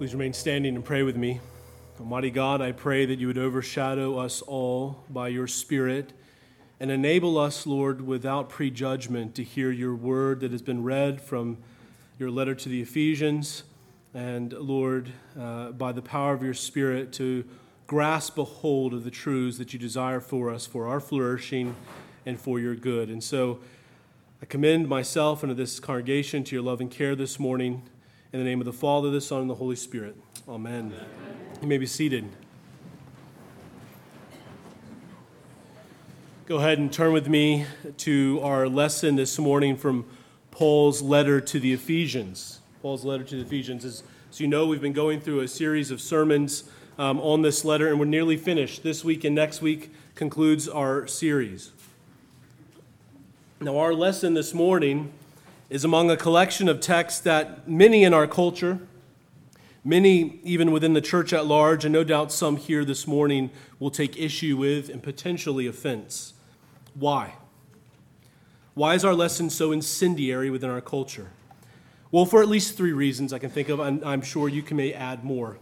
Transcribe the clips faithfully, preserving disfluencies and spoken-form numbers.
Please remain standing and pray with me. Almighty God, I pray that you would overshadow us all by your Spirit and enable us, Lord, without prejudgment to hear your word that has been read from your letter to the Ephesians, and, Lord, uh, by the power of your Spirit to grasp a hold of the truths that you desire for us, for our flourishing and for your good. And so I commend myself and this congregation to your loving care this morning. In the name of the Father, the Son, and the Holy Spirit. Amen. Amen. You may be seated. Go ahead and turn with me to our lesson this morning from Paul's letter to the Ephesians. Paul's letter to the Ephesians. As, as you know, we've been going through a series of sermons um, on this letter, and we're nearly finished. This week and next week concludes our series. Now, our lesson this morning is among a collection of texts that many in our culture, many even within the church at large, and no doubt some here this morning will take issue with and potentially offense. Why? Why is our lesson so incendiary within our culture? Well, for at least three reasons I can think of, and I'm sure you can may add more.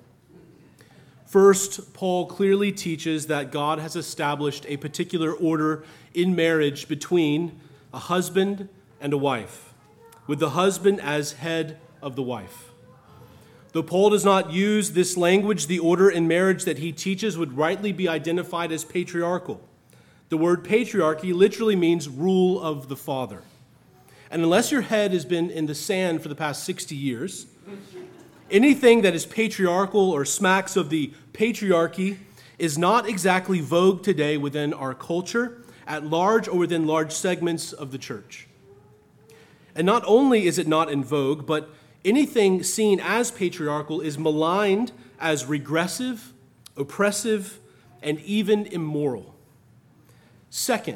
First, Paul clearly teaches that God has established a particular order in marriage between a husband and a wife, with the husband as head of the wife. Though Paul does not use this language, the order in marriage that he teaches would rightly be identified as patriarchal. The word patriarchy literally means rule of the father. And unless your head has been in the sand for the past sixty years, anything that is patriarchal or smacks of the patriarchy is not exactly vogue today within our culture, at large or within large segments of the church. And not only is it not in vogue, but anything seen as patriarchal is maligned as regressive, oppressive, and even immoral. Second,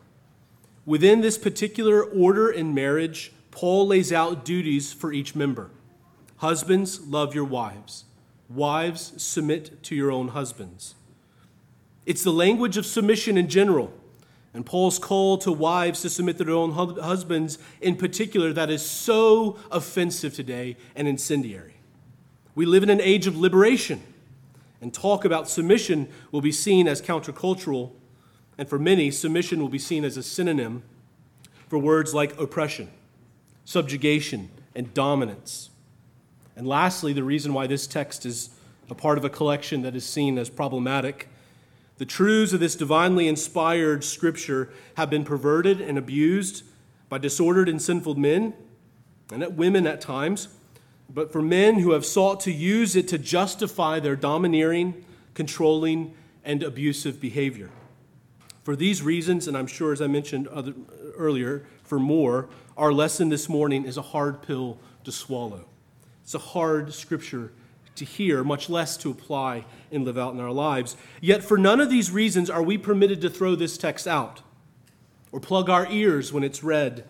within this particular order in marriage, Paul lays out duties for each member. Husbands, love your wives. Wives, submit to your own husbands. It's the language of submission in general, and Paul's call to wives to submit to their own husbands in particular that is so offensive today and incendiary. We live in an age of liberation, and talk about submission will be seen as countercultural, and for many, submission will be seen as a synonym for words like oppression, subjugation, and dominance. And lastly, the reason why this text is a part of a collection that is seen as problematic: the truths of this divinely inspired scripture have been perverted and abused by disordered and sinful men, and at women at times, but for men who have sought to use it to justify their domineering, controlling, and abusive behavior. For these reasons, and I'm sure as I mentioned other, earlier, for more, our lesson this morning is a hard pill to swallow. It's a hard scripture to hear, much less to apply and live out in our lives. Yet for none of these reasons are we permitted to throw this text out, or plug our ears when it's read,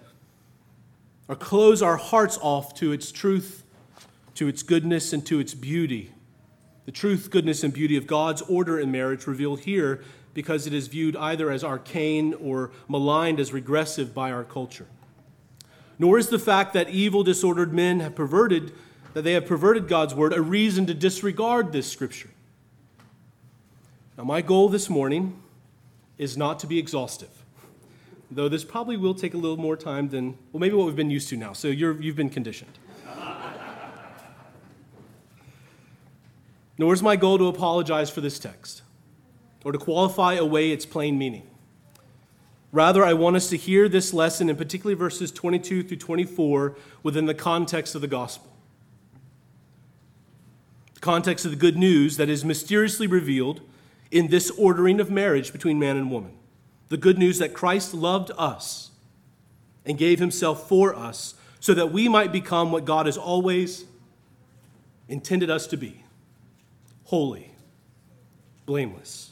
or close our hearts off to its truth, to its goodness, and to its beauty. The truth, goodness, and beauty of God's order in marriage revealed here because it is viewed either as arcane or maligned as regressive by our culture. Nor is the fact that evil, disordered men have perverted that they have perverted God's word, a reason to disregard this scripture. Now, my goal this morning is not to be exhaustive, though this probably will take a little more time than, well, maybe what we've been used to now, so you're, you've been conditioned. Nor is my goal to apologize for this text or to qualify away its plain meaning. Rather, I want us to hear this lesson, and particularly verses twenty-two through twenty-four, within the context of the gospel. The context of the good news that is mysteriously revealed in this ordering of marriage between man and woman. The good news that Christ loved us and gave himself for us so that we might become what God has always intended us to be: holy, blameless.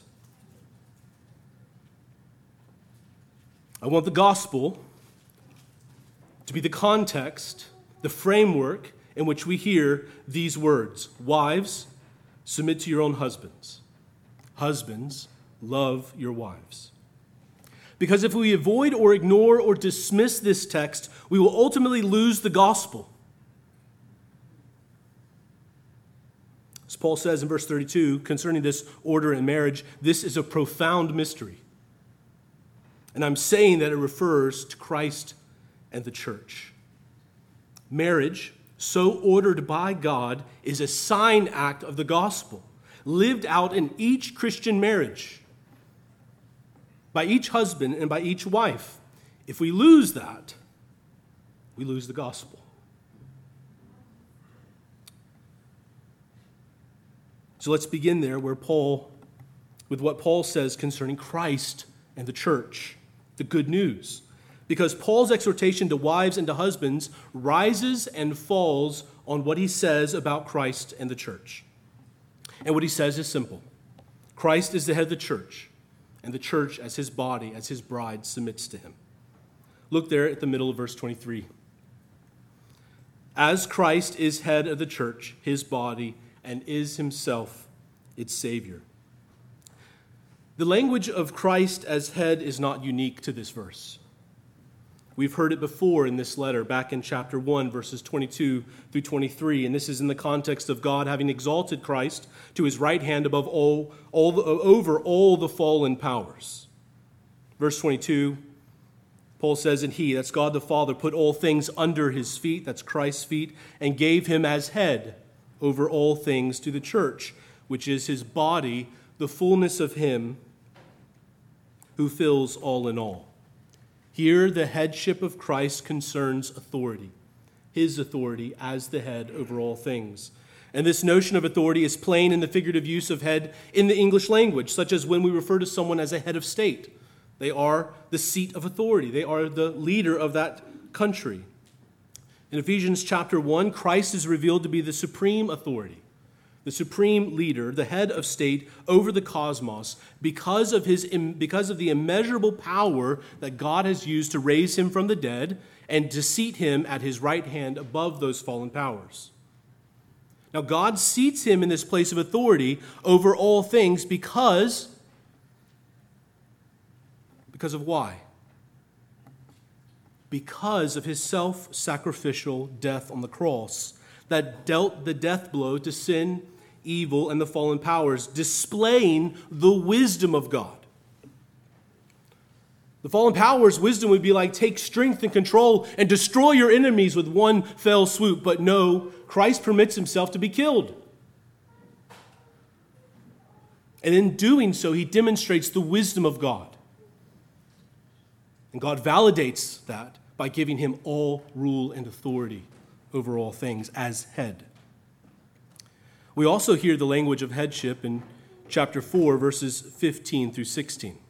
I want the gospel to be the context, the framework in which we hear these words: wives, submit to your own husbands. Husbands, love your wives. Because if we avoid or ignore or dismiss this text, we will ultimately lose the gospel. As Paul says in verse thirty-two, concerning this order in marriage, this is a profound mystery. And I'm saying that it refers to Christ and the church. Marriage, so ordered by God, is a sign act of the gospel, lived out in each Christian marriage, by each husband and by each wife. If we lose that, we lose the gospel. So let's begin there where Paul, with what Paul says concerning Christ and the church, the good news. Because Paul's exhortation to wives and to husbands rises and falls on what he says about Christ and the church. And what he says is simple. Christ is the head of the church, and the church as his body, as his bride, submits to him. Look there at the middle of verse twenty-three. As Christ is head of the church, his body, and is himself its Savior. The language of Christ as head is not unique to this verse. We've heard it before in this letter, back in chapter one, verses twenty-two through twenty-three, and this is in the context of God having exalted Christ to his right hand above all, all the, over all the fallen powers. Verse twenty-two, Paul says, and he, that's God the Father, put all things under his feet, that's Christ's feet, and gave him as head over all things to the church, which is his body, the fullness of him who fills all in all. Here, the headship of Christ concerns authority, his authority as the head over all things. And this notion of authority is plain in the figurative use of head in the English language, such as when we refer to someone as a head of state. They are the seat of authority. They are the leader of that country. In Ephesians chapter one, Christ is revealed to be the supreme authority, the supreme leader, the head of state over the cosmos, because of his because of the immeasurable power that God has used to raise him from the dead and to seat him at his right hand above those fallen powers. Now, God seats him in this place of authority over all things because, because of why? Because of his self-sacrificial death on the cross that dealt the death blow to sin, evil, and the fallen powers, displaying the wisdom of God. The fallen powers' wisdom would be like, take strength and control and destroy your enemies with one fell swoop. But no, Christ permits himself to be killed. And in doing so, he demonstrates the wisdom of God. And God validates that by giving him all rule and authority over all things as head. We also hear the language of headship in chapter four, verses fifteen through sixteen.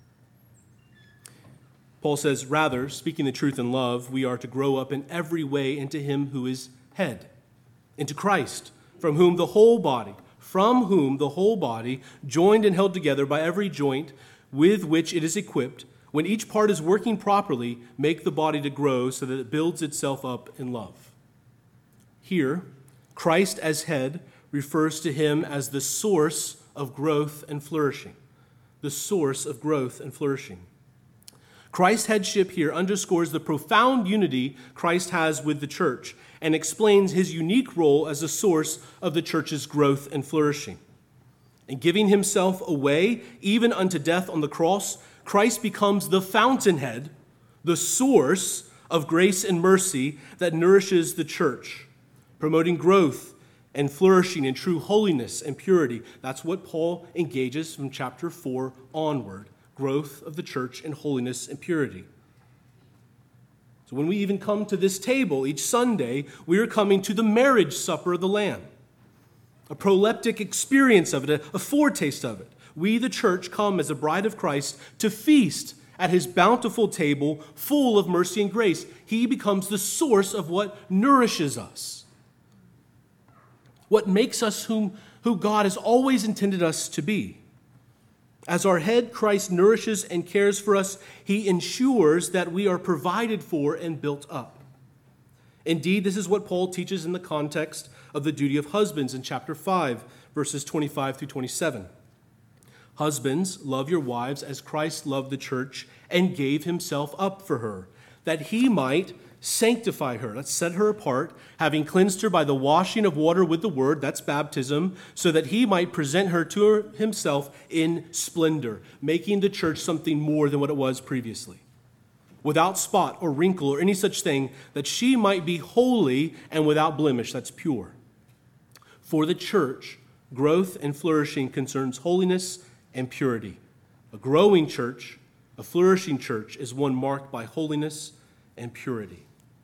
Paul says, rather, speaking the truth in love, we are to grow up in every way into him who is head, into Christ, from whom the whole body, from whom the whole body, joined and held together by every joint with which it is equipped, when each part is working properly, make the body to grow so that it builds itself up in love. Here, Christ as head refers to him as the source of growth and flourishing. The source of growth and flourishing. Christ's headship here underscores the profound unity Christ has with the church and explains his unique role as a source of the church's growth and flourishing. In giving himself away, even unto death on the cross, Christ becomes the fountainhead, the source of grace and mercy that nourishes the church, promoting growth and flourishing in true holiness and purity. That's what Paul engages from chapter four onward, growth of the church in holiness and purity. So when we even come to this table each Sunday, we are coming to the marriage supper of the Lamb, a proleptic experience of it, a, a foretaste of it. We, the church, come as a bride of Christ to feast at his bountiful table full of mercy and grace. He becomes the source of what nourishes us, what makes us whom, who God has always intended us to be. As our head, Christ nourishes and cares for us. He ensures that we are provided for and built up. Indeed, this is what Paul teaches in the context of the duty of husbands in chapter five, verses twenty-five through twenty-seven. Husbands, love your wives as Christ loved the church and gave himself up for her, that he might sanctify her. Let's set her apart, having cleansed her by the washing of water with the word, that's baptism, so that he might present her to her himself in splendor, making the church something more than what it was previously, without spot or wrinkle or any such thing, that she might be holy and without blemish, that's pure. For the church, growth and flourishing concerns holiness and purity. A growing church, a flourishing church, is one marked by holiness and purity.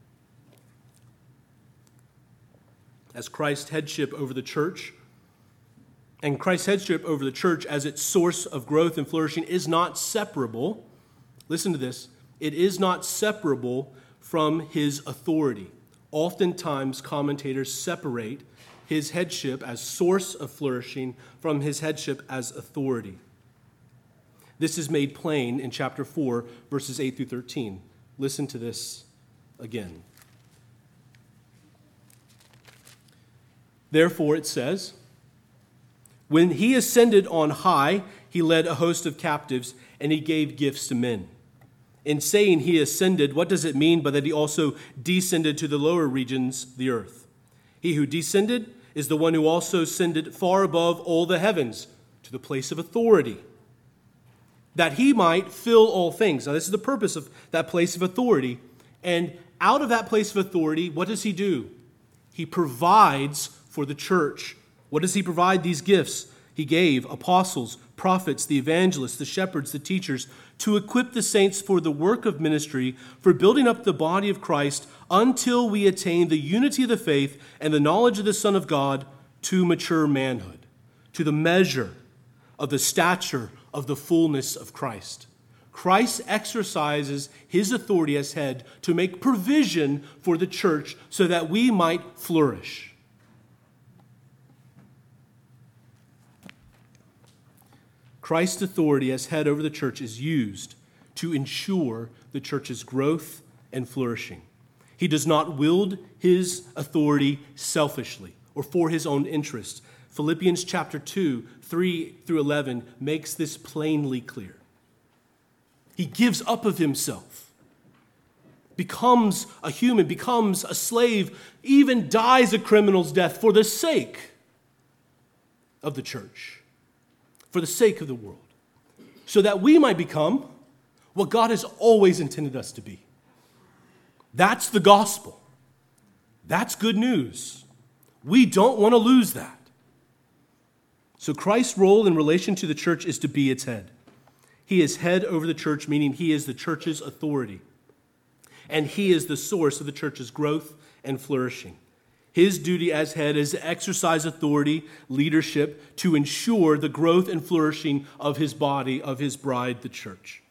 As Christ's headship over the church, and Christ's headship over the church as its source of growth and flourishing is not separable. Listen to this. It is not separable from his authority. Oftentimes, commentators separate his headship as source of flourishing from his headship as authority. This is made plain in chapter four, verses eight through thirteen. Listen to this again. Therefore, it says, when he ascended on high, he led a host of captives, and he gave gifts to men. In saying he ascended, what does it mean but that he also descended to the lower regions, the earth? He who descended is the one who also ascended far above all the heavens, to the place of authority, that he might fill all things. Now, this is the purpose of that place of authority. And out of that place of authority, what does he do? He provides for the church. What does he provide these gifts? He gave apostles, prophets, the evangelists, the shepherds, the teachers, to equip the saints for the work of ministry, for building up the body of Christ until we attain the unity of the faith and the knowledge of the Son of God, to mature manhood, to the measure of the stature of the fullness of Christ. Christ exercises his authority as head to make provision for the church so that we might flourish. Christ's authority as head over the church is used to ensure the church's growth and flourishing. He does not wield his authority selfishly or for his own interest. Philippians chapter two, three through eleven makes this plainly clear. He gives up of himself, becomes a human, becomes a slave, even dies a criminal's death for the sake of the church, for the sake of the world, so that we might become what God has always intended us to be. That's the gospel. That's good news. We don't want to lose that. So Christ's role in relation to the church is to be its head. He is head over the church, meaning he is the church's authority. And he is the source of the church's growth and flourishing. His duty as head is to exercise authority, leadership, to ensure the growth and flourishing of his body, of his bride, the church.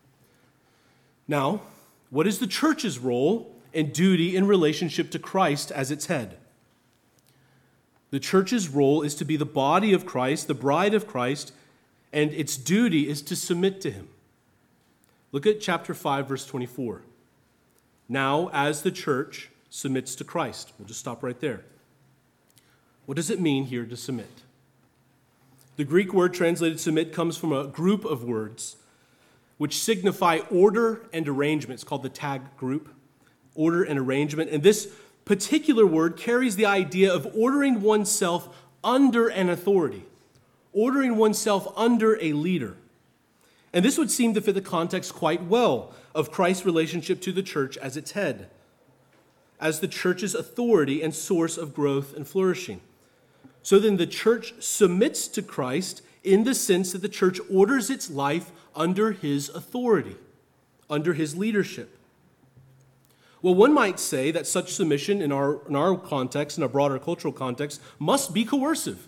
Now, what is the church's role and duty in relationship to Christ as its head? The church's role is to be the body of Christ, the bride of Christ, and its duty is to submit to him. Look at chapter five, verse twenty-four. Now, as the church submits to Christ. We'll just stop right there. What does it mean here to submit? The Greek word translated submit comes from a group of words which signify order and arrangement. It's called the tag group, order and arrangement. And this particular word carries the idea of ordering oneself under an authority, ordering oneself under a leader. And this would seem to fit the context quite well of Christ's relationship to the church as its head, as the church's authority and source of growth and flourishing. So then the church submits to Christ in the sense that the church orders its life under his authority, under his leadership. Well, one might say that such submission in our, in our context, in a broader cultural context, must be coercive.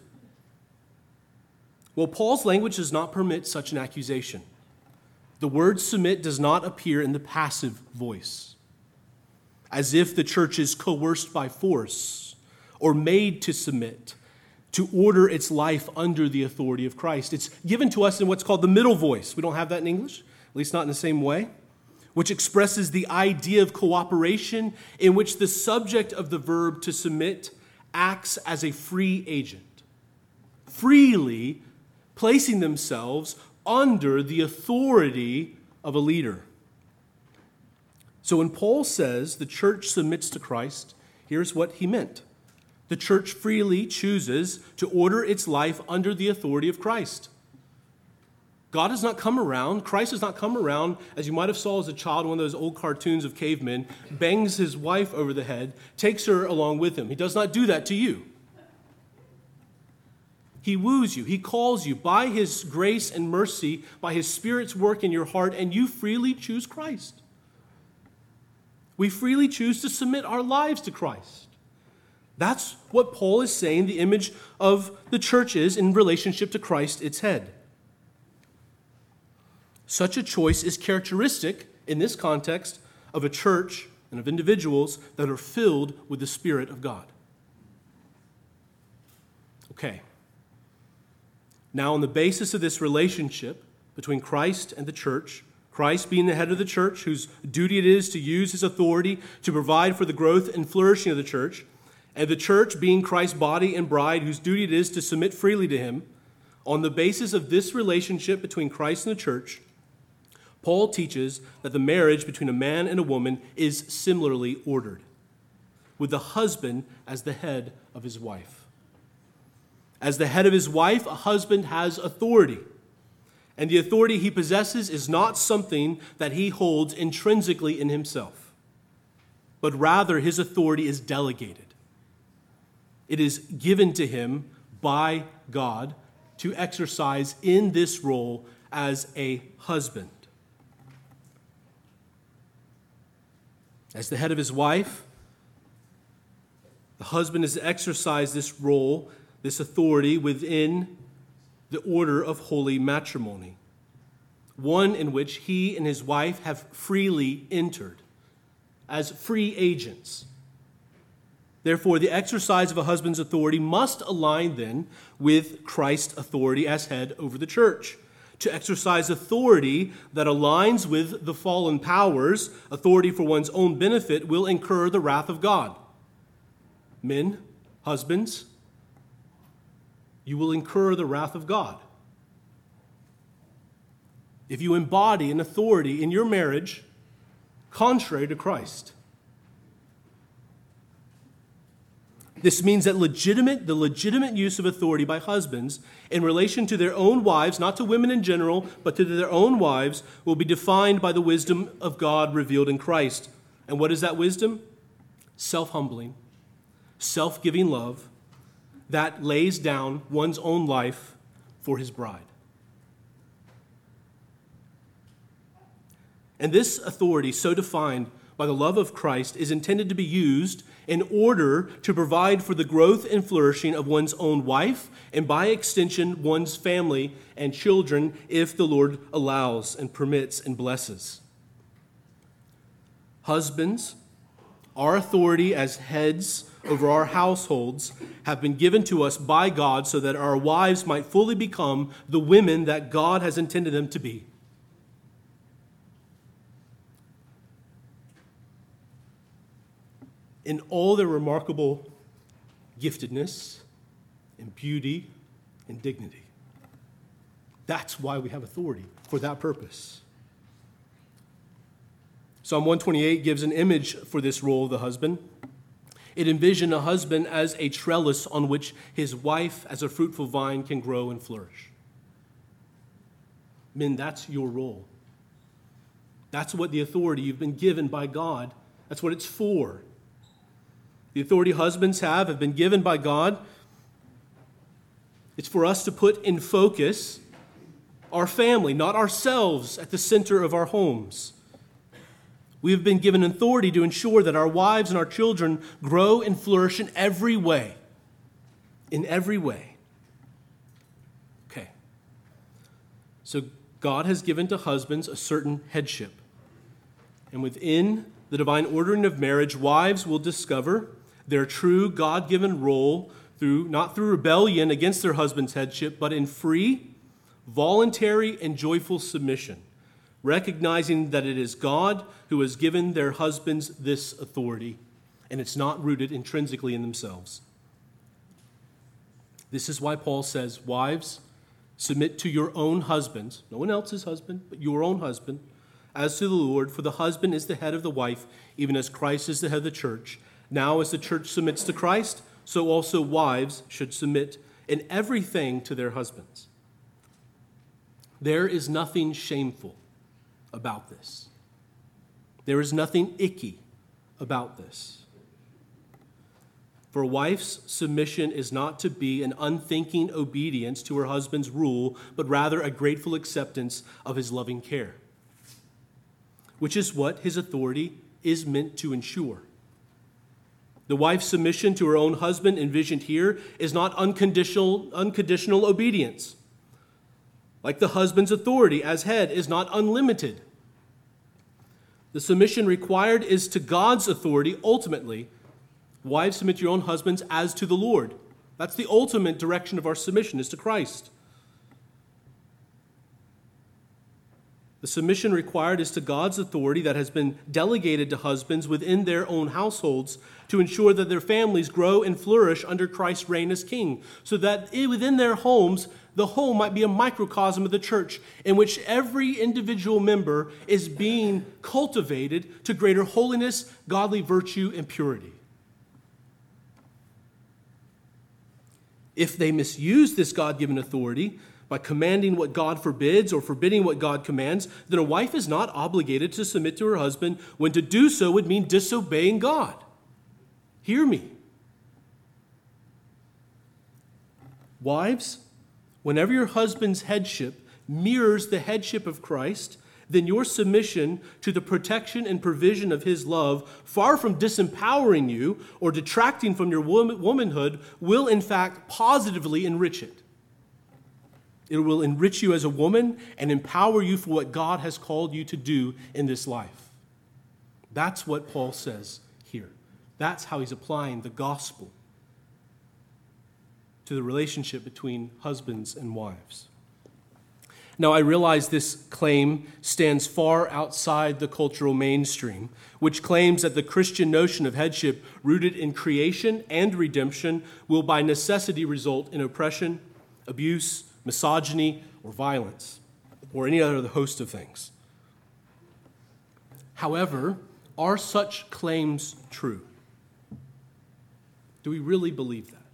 Well, Paul's language does not permit such an accusation. The word submit does not appear in the passive voice, as if the church is coerced by force or made to submit, to order its life under the authority of Christ. It's given to us in what's called the middle voice. We don't have that in English, at least not in the same way, which expresses the idea of cooperation in which the subject of the verb to submit acts as a free agent, freely placing themselves under the authority of a leader. So when Paul says the church submits to Christ, here's what he meant. The church freely chooses to order its life under the authority of Christ. God has not come around, Christ has not come around, as you might have saw as a child, one of those old cartoons of cavemen, bangs his wife over the head, takes her along with him. He does not do that to you. He woos you. He calls you by his grace and mercy, by his Spirit's work in your heart, and you freely choose Christ. We freely choose to submit our lives to Christ. That's what Paul is saying the image of the church is in relationship to Christ, its head. Such a choice is characteristic, in this context, of a church and of individuals that are filled with the Spirit of God. Okay. Now, on the basis of this relationship between Christ and the church, Christ being the head of the church, whose duty it is to use his authority to provide for the growth and flourishing of the church, and the church being Christ's body and bride, whose duty it is to submit freely to him, on the basis of this relationship between Christ and the church, Paul teaches that the marriage between a man and a woman is similarly ordered, with the husband as the head of his wife. As the head of his wife, a husband has authority, and the authority he possesses is not something that he holds intrinsically in himself, but rather his authority is delegated. It is given to him by God to exercise in this role as a husband. As the head of his wife, the husband is to exercise this role, this authority within the order of holy matrimony, one in which he and his wife have freely entered as free agents. Therefore, the exercise of a husband's authority must align then with Christ's authority as head over the church. To exercise authority that aligns with the fallen powers, authority for one's own benefit, will incur the wrath of God. Men, husbands, you will incur the wrath of God. If you embody an authority in your marriage contrary to Christ. This means that legitimate, the legitimate use of authority by husbands in relation to their own wives, not to women in general, but to their own wives, will be defined by the wisdom of God revealed in Christ. And what is that wisdom? Self-humbling, self-giving love that lays down one's own life for his bride. And this authority, so defined by the love of Christ, is intended to be used in order to provide for the growth and flourishing of one's own wife, and by extension, one's family and children, if the Lord allows and permits and blesses. Husbands, our authority as heads over our households have been given to us by God so that our wives might fully become the women that God has intended them to be. In all their remarkable giftedness and beauty and dignity. That's why we have authority, for that purpose. Psalm one twenty-eight gives an image for this role of the husband. It envisioned a husband as a trellis on which his wife, as a fruitful vine, can grow and flourish. Men, that's your role. That's what the authority you've been given by God, that's what it's for. The authority husbands have have been given by God. It's for us to put in focus our family, not ourselves, at the center of our homes. We have been given authority to ensure that our wives and our children grow and flourish in every way. In every way. Okay. So God has given to husbands a certain headship. And within the divine ordering of marriage, wives will discover their true God-given role through not through rebellion against their husband's headship, but in free, voluntary, and joyful submission, recognizing that it is God who has given their husbands this authority, and it's not rooted intrinsically in themselves. This is why Paul says, wives, submit to your own husbands, no one else's husband, but your own husband, as to the Lord, for the husband is the head of the wife, even as Christ is the head of the church. Now as the church submits to Christ, so also wives should submit in everything to their husbands. There is nothing shameful about this. There is nothing icky about this. For a wife's submission is not to be an unthinking obedience to her husband's rule, but rather a grateful acceptance of his loving care, which is what his authority is meant to ensure. The wife's submission to her own husband envisioned here is not unconditional, unconditional obedience. Like the husband's authority as head is not unlimited. The submission required is to God's authority ultimately. Wives, submit to your own husbands as to the Lord. That's the ultimate direction of our submission, is to Christ. The submission required is to God's authority that has been delegated to husbands within their own households to ensure that their families grow and flourish under Christ's reign as king, so that within their homes, the home might be a microcosm of the church in which every individual member is being cultivated to greater holiness, godly virtue, and purity. If they misuse this God-given authority by commanding what God forbids or forbidding what God commands, then a wife is not obligated to submit to her husband when to do so would mean disobeying God. Hear me. Wives, whenever your husband's headship mirrors the headship of Christ, then your submission to the protection and provision of his love, far from disempowering you or detracting from your womanhood, will in fact positively enrich it. It will enrich you as a woman and empower you for what God has called you to do in this life. That's what Paul says here. That's how he's applying the gospel to the relationship between husbands and wives. Now, I realize this claim stands far outside the cultural mainstream, which claims that the Christian notion of headship rooted in creation and redemption will by necessity result in oppression, abuse, misogyny, or violence, or any other host of things. However, are such claims true? Do we really believe that?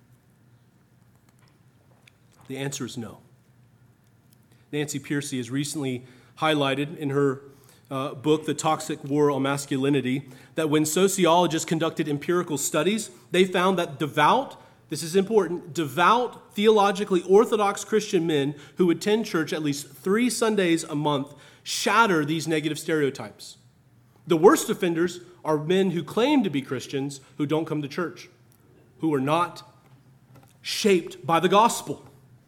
The answer is no. Nancy Pearcey has recently highlighted in her uh, book, The Toxic War on Masculinity, that when sociologists conducted empirical studies, they found that devout, this is important, devout, theologically orthodox Christian men who attend church at least three Sundays a month shatter these negative stereotypes. The worst offenders are men who claim to be Christians who don't come to church, who are not shaped by the gospel.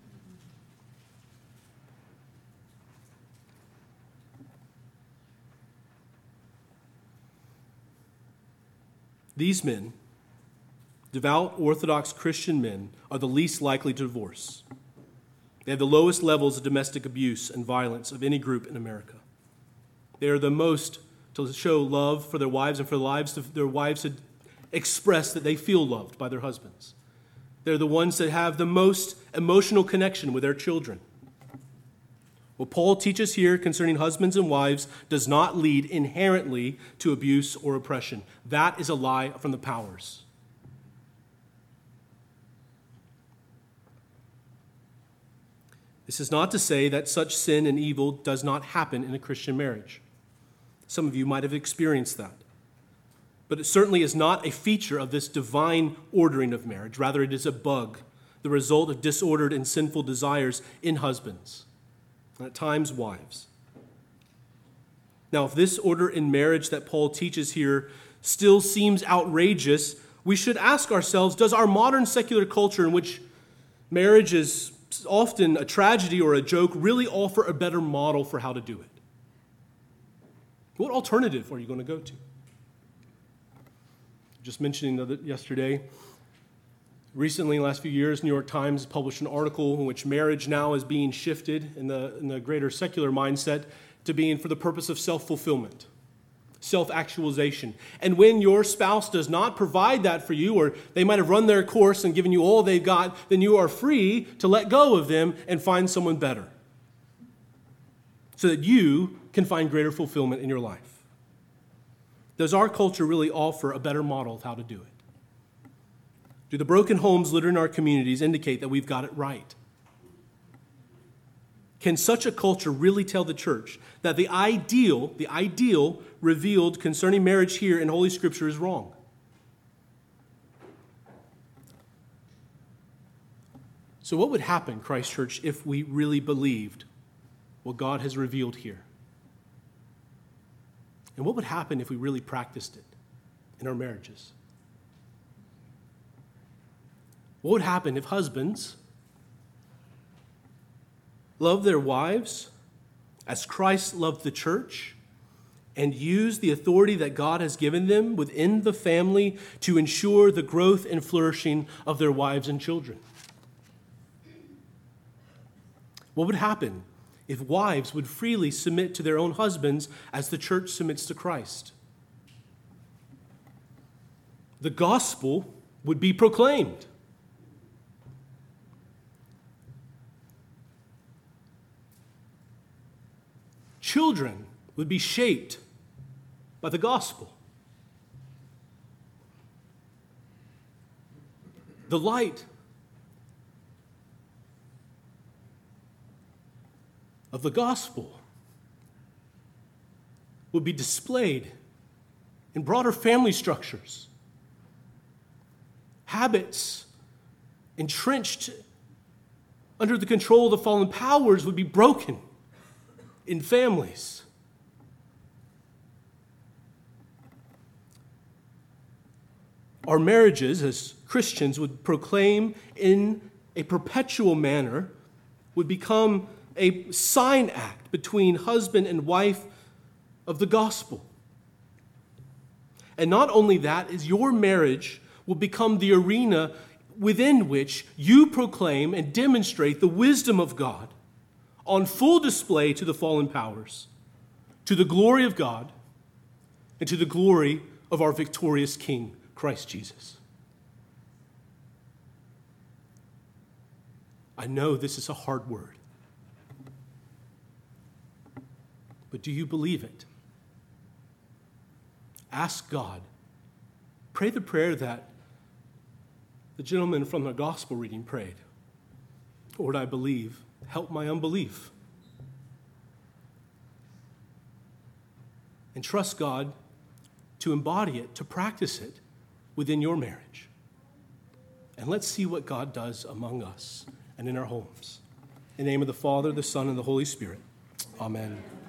These men, devout Orthodox Christian men, are the least likely to divorce. They have the lowest levels of domestic abuse and violence of any group in America. They are the most to show love for their wives and for their lives to, their wives to express that they feel loved by their husbands. They're the ones that have the most emotional connection with their children. What Paul teaches here concerning husbands and wives does not lead inherently to abuse or oppression. That is a lie from the powers. This is not to say that such sin and evil does not happen in a Christian marriage. Some of you might have experienced that. But it certainly is not a feature of this divine ordering of marriage. Rather, it is a bug, the result of disordered and sinful desires in husbands, and at times wives. Now, if this order in marriage that Paul teaches here still seems outrageous, we should ask ourselves, does our modern secular culture in which marriage is often a tragedy or a joke really offer a better model for how to do it? What alternative are you going to go to? Just mentioning that yesterday, recently, in the last few years, New York Times published an article in which marriage now is being shifted in the, in the greater secular mindset to being for the purpose of self-fulfillment, self-actualization. And when your spouse does not provide that for you, or they might have run their course and given you all they've got, then you are free to let go of them and find someone better. so that you can find greater fulfillment in your life? Does our culture really offer a better model of how to do it? Do the broken homes littered in our communities indicate that we've got it right? Can such a culture really tell the church that the ideal, the ideal revealed concerning marriage here in Holy Scripture is wrong? So what would happen, Christ Church, if we really believed what God has revealed here? And what would happen if we really practiced it in our marriages? What would happen if husbands loved their wives as Christ loved the church and used the authority that God has given them within the family to ensure the growth and flourishing of their wives and children? What would happen if wives would freely submit to their own husbands as the church submits to Christ? The gospel would be proclaimed. Children would be shaped by the gospel. The light of the gospel would be displayed in broader family structures. Habits entrenched under the control of the fallen powers would be broken in families. Our marriages as Christians would proclaim in a perpetual manner, would become a sign act between husband and wife of the gospel. And not only that, is your marriage will become the arena within which you proclaim and demonstrate the wisdom of God on full display to the fallen powers, to the glory of God, and to the glory of our victorious King, Christ Jesus. I know this is a hard word, but do you believe it? Ask God. Pray the prayer that the gentleman from the gospel reading prayed. Lord, I believe. Help my unbelief. And trust God to embody it, to practice it within your marriage. And let's see what God does among us and in our homes. In the name of the Father, the Son, and the Holy Spirit. Amen.